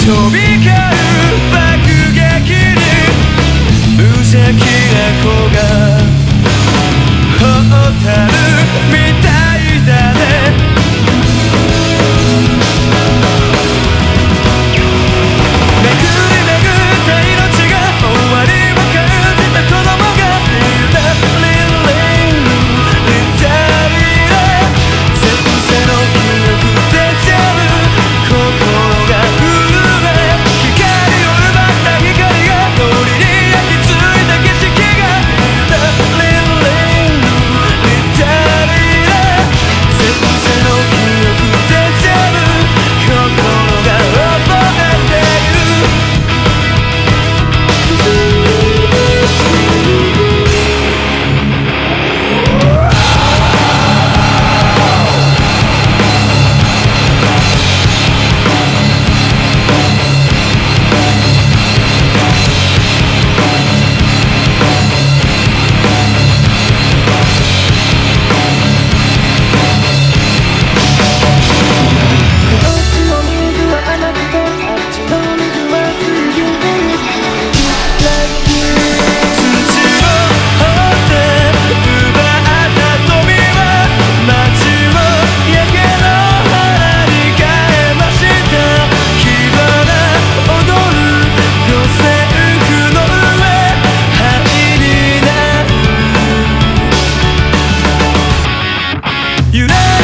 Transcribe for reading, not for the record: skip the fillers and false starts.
飛び交う爆撃に無邪気な子が蛍みたいだね。めくりめぐった命が終わりを感じた子供がいる。リリンリタリラ前世の記憶でちゃう心が震え、光を奪った光が鳥に焼き付いた景色がいる。リリンリタリラ前世の記憶でちゃう心が覚えている。揺れ